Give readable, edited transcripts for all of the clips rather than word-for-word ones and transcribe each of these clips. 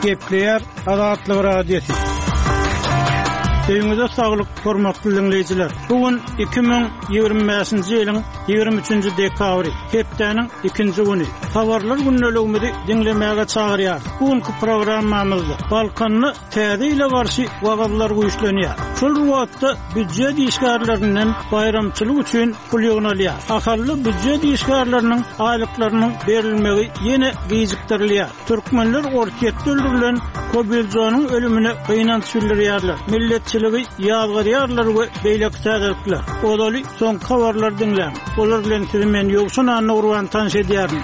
Gepleyer Azatlyk Radiosu. Öňüňizde saglyk, hormatly dinleýijiler. Bugün 2025-nji ýylyň 23-nji dekabry, hepdeniň 2-nji güni. Habarlar günneligimizi dinlemäge çagyrýar. Bugünkü programmamyzda Balkanyny täze ile garşy wagtlar güýçlenýär. Şol wagtda büdjet işgärlerinden bayramçylyk üçin pul ýygnalýar. Ahally büdjet işgärleriniň aýlyklarynyň berilmegi ýene gyzykdyrylýar. Türkmenler ortaýetde öldürilen Kobilzonyň ölümine gynanç bildirýärler. Milletçiligi ýazgarýarlar we beýlek täzelikler. Olaly soň habarlar dinlän. Olar bilen men ýoksun anny urwan tanış edýärim.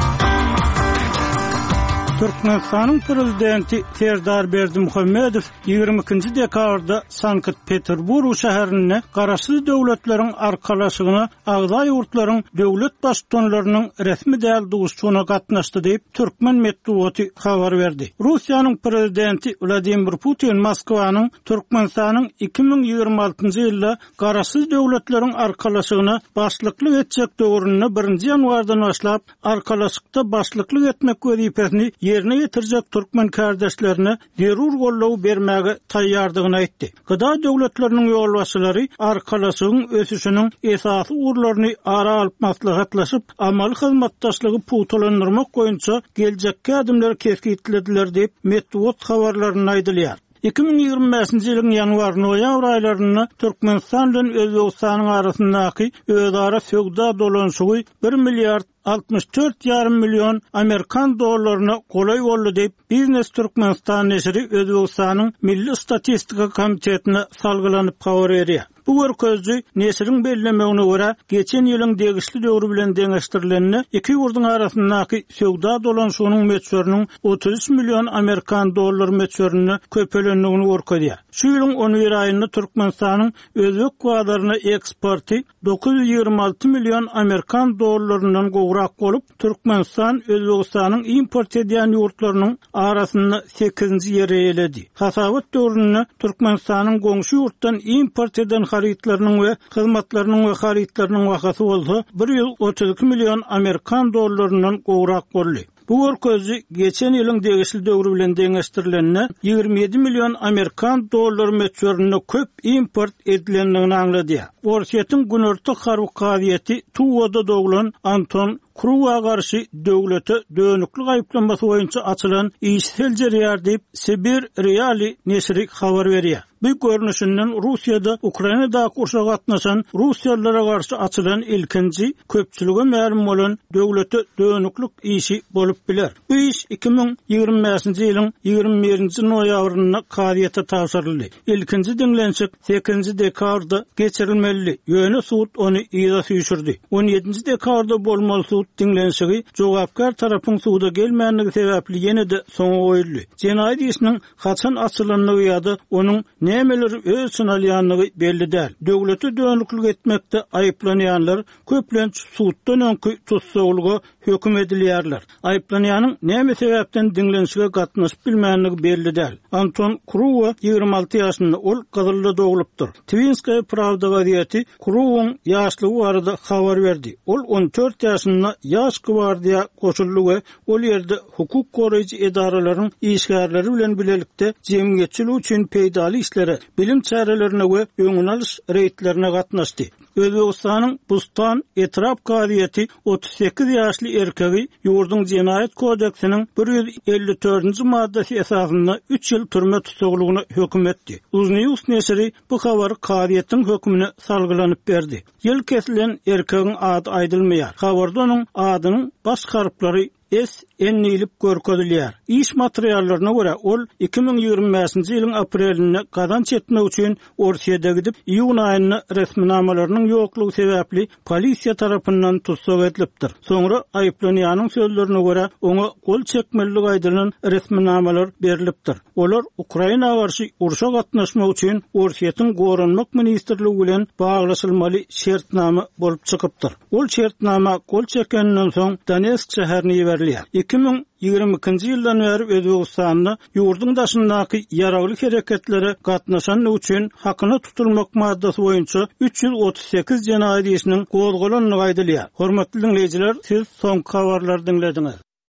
Türkmenistanyň prezidenti Serdar Berdimuhammedow 22-nji dekabrda Sankt-Peterburg şäherine garaşly döwletleriň arkalaşygyna agza ýurtlaryň döwlet başçylarynyň resmi däl duguşçyna gatnaşdy diýip Türkmen medeniýeti habar berdi. Russiýanyň prezidenti Vladimir Putin Moskwanyň Türkmenistanyň 2026-njy ýylda garaşly döwletleriň arkalaşygyna başlyklyk etjek döwrüne 1-nji ýanwardan başlap arkalaşykda başlyklyk etmek wezipesini yerine getirjek Türkmen kardeşlerine derur gollaw bermäge taýýardygyny aýtdy. Gyda döwletleriniň ýolbaşçylary arkalaşygyň ösüşiniň esasy urlaryny ara alyp maslahatlaşyp amal hyzmatdaşlygy putulandyrmak goýunça geljekkä adymlar kesgitlediler diýip medeniýet habarlaryny aýdylýar. 2025-nji ýylyň ýanwar-noýabr aýlaryny Türkmenistan bilen Özbegistanyň arasyndaky özara söwda dolanşygy 1 milliard 64,5 milyon Amerikan dollaryna golay boldy diýip Biznes Türkmenistan neşri Özbegistanyň Milli Statistika Komitetine salgylanyp habar berýär. Bu görkezji neşriň bellemegine görä geçen ýylyň degişli döwrü bilen deňeşdirilenini iki ýurduň arasyndaky söwda dolanşygynyň meçöriniň 33 milyon Amerikan dollary meçörüni köpelendigini görkezýär. Şu ýylyň 11 aýynda Türkmenistanyň özbek gowadaryna eksporty 926 milyon Amerikan dollarynyň gowrak bolup, Türkmenistan Özbegistanyň import edýän ýurtlarynyň arasynda 8-nji ýere eledi. Hasabat döwründe Türkmenistanyň goňşy ýurtdan import eden haritlarynyň we hyzmatlarynyň we haritlarynyň wagty bolsa 132 milyon Amerikan dollarynyň gowrak boldy. Bu görkezji geçen ýylyň degişli döwrü bilen deňeşdirilenini 27 milyon Amerikan dollary meçörüne köp import edilendigini aňlady. Orsiýetiň günorta harby gaýety Tuwada doglan Anton Kruwa garşy döwlete dönüklik aýyplanmasy boýunça açylan işsel jerýär diýip Sibir Reali neşri habar berýär. Bu görnüşinden Russiýada Ukrainada urşa gatnaşan Russiýalara garşy açylan ilkinji köpçüligi ma'lum bolan döwlete dönüklik işi bolup biler. Bu iş 2025-nji ýylyň 21-nji noýabryna gaýeta tapşyryldy. İlkinji dinlenşik 8-nji dekabrda geçirilmeli. Ýöne suwut ony ýyza süýşürdi. 17-nji dekabrda bolmaly suwut dinlenşigi jogapkar tarapyň suwda gelmänligi sebäpli ýene-de soňa goýuldy. Jenaýat işiniň haçan açylanlygy ýa-da onuň nämeleri öz synalýanlygy belli däl. Döwlete dönüklik etmekde aýyplanýanlar köplenç suwutdan öňki tutsaglyga hökm edilýärler. Aýyplanýanyň näme sebäpden dinlenşige gatnaşyp bilmänligi belli däl. Anton Kruwa 26 ýaşynda ol Gazylda dogulupdyr. Twinskaya Pravda gaziýeti Kruwaň ýaşlygy barada habar berdi. Ol 14 ýaşynda ýaş gwardiýa goşuldy we ol ýerde hukuk goraýjy edaralaryň işgärleri bilen bilelikde jemgyýetçilik üçin peýdaly işlere, bilim çärelerine we öňüne alyş reýtlerine gatnaşdy. Özbegistanyň Bustan etrap gaziýeti 38 ýaşly erkegi ýurduň Jenaýat kodeksiniň 154-nji maddesi esasynda 3 ýyl türme tutsaglygyna hökm etdi. Uznews neşri bu habary gaziýetiň hökmüne salgylanyp berdi. Ýyl kesilen erkegiň ady aýdylmaýar. Habarda onuň adynyň baş harflary S ennilip görkezilýär. İş materiallaryna görä ol 2025-nji ýylyň aprelinde gazanç etmek üçin Orsiýada gidip iýun aýyna resminamalarynyň ýoklugy sebäpli polisiýa tarapyndan tutsak edilipdir. Soňra aýyplanýanyň sözlerine görä oňa gol çekmelilik aýdylan resminamalar berilipdir. Olar Ukraina garşy urşa gatnaşmak üçin Orsiýetiň goranmak ministrligi bilen baglaşylmaly şertnama bolup çykypdyr. Ol şertnama gol çekenden soň Donetsk şäherine berilýär. 2022-nji ýyldan beri Özbegistanyň ýurdun daşyndaky ýaraglyk hereketlere gatnaşan üçin hakyna tutulmak maddasy boýunça 338 jenaýat işiniň gozgolanlygy aýdylýar. Hormatly dinleýijiler, siz soňky habarlary dinlediňiz.